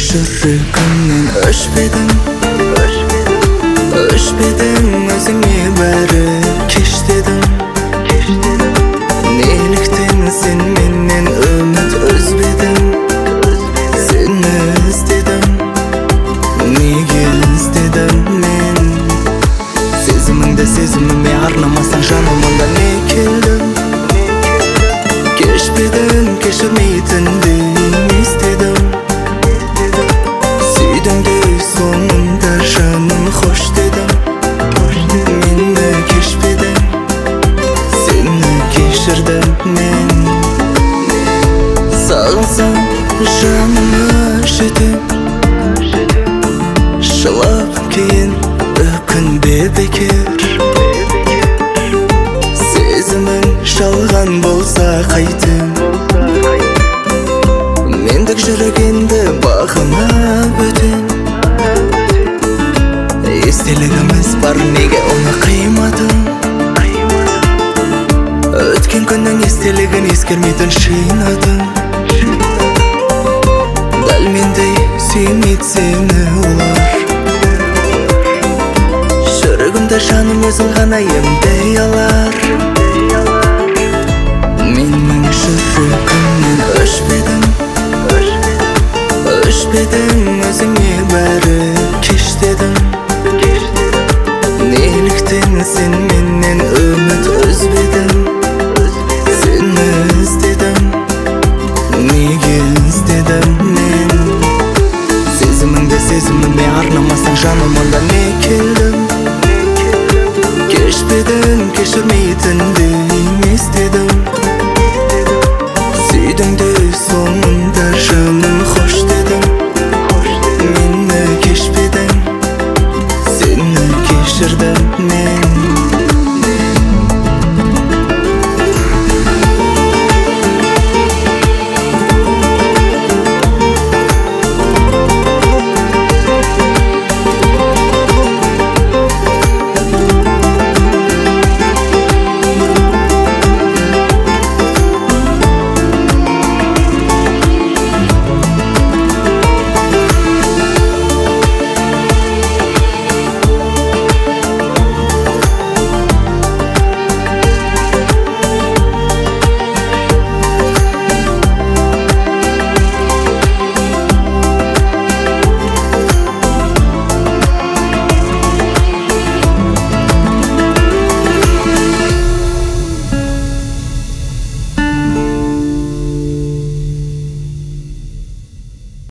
жүрегімнен өшпедің өзіңе бәрі кеш дедің неліктен сен менен үміт үзбедің сені іздедім неге іздедім мен сезіміңді сезіміме арнамасаң жаным онда не келдім кешпедің кешірмейтінді естедім сүйдің де соңында жаным хош дедім мені кешпедің сені кешірдім мен сағынсам жаныма жетем жылап кейін өкінбе бекер сезімің жалған болса қайтем мендік жүрегенді бағынып өтем естелігіміз бар неге оны қимадың өткен күннің естелігін ескермейтін шинадың дәл мендей сүймейді сені олар жүрегімді жаным өзің ғана емдей алар менің жүрегімнен өшпедің өзіңе бәрі кеш дедің неліктен сен менен үміт үзбедің сені іздедім неге іздедім мен сезіміңді сезіміме арнамасаң жаным онда не келдім кешпедің кешірмейтінді естедім сүйдің де соңында жаным